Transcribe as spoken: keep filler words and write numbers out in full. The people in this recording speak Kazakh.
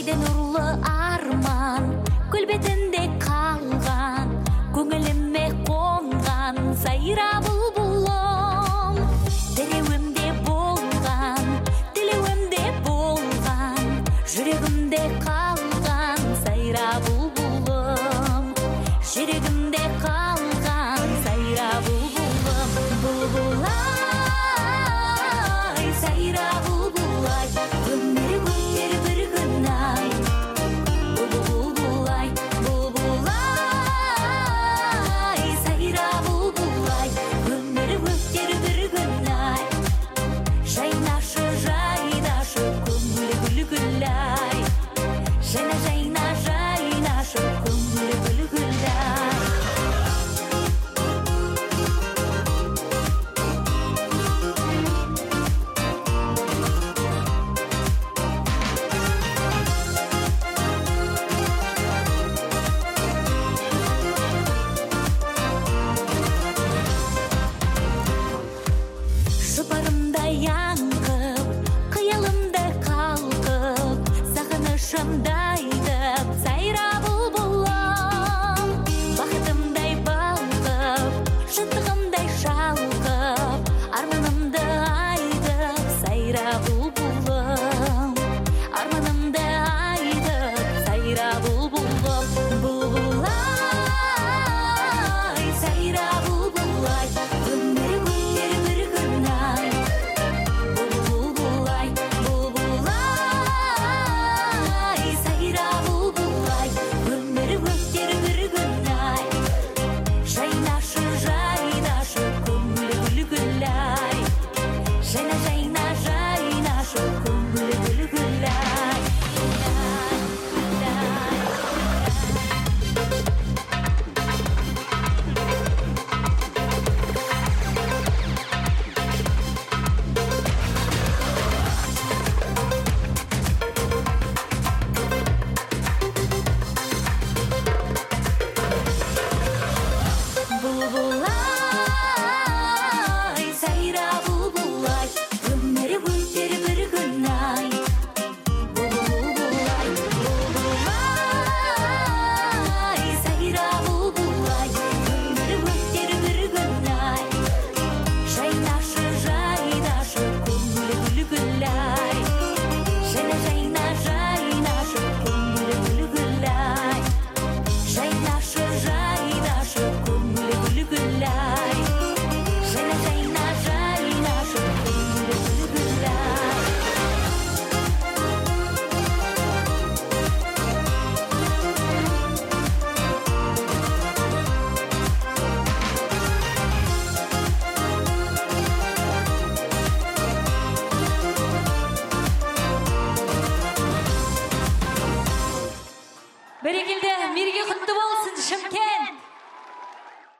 Жерден урлы арман көлбетінде қалған, көңіліме қонған сайра бұлбұлым. Дереуімде болған, тілеуімде болған, жүрегімде қалған сайра бұлбұлым. Жүрегімде қалған сайра бұлбұлым. Бұлбұлай, сайра бұлбұлай, өмір өтер бір күн ай. Бұлбұлай, бұлбұлай, сайра бұлбұлай, өмір өтер бір күн ай. Жайнашы, жайнашы, көңіл гүл-гүл-ай. Жайна, жайна, жайнашы, көңіл гүл-гүл-ай. Жұпарымда яңғып, қиялымда қалқып, сағынышымда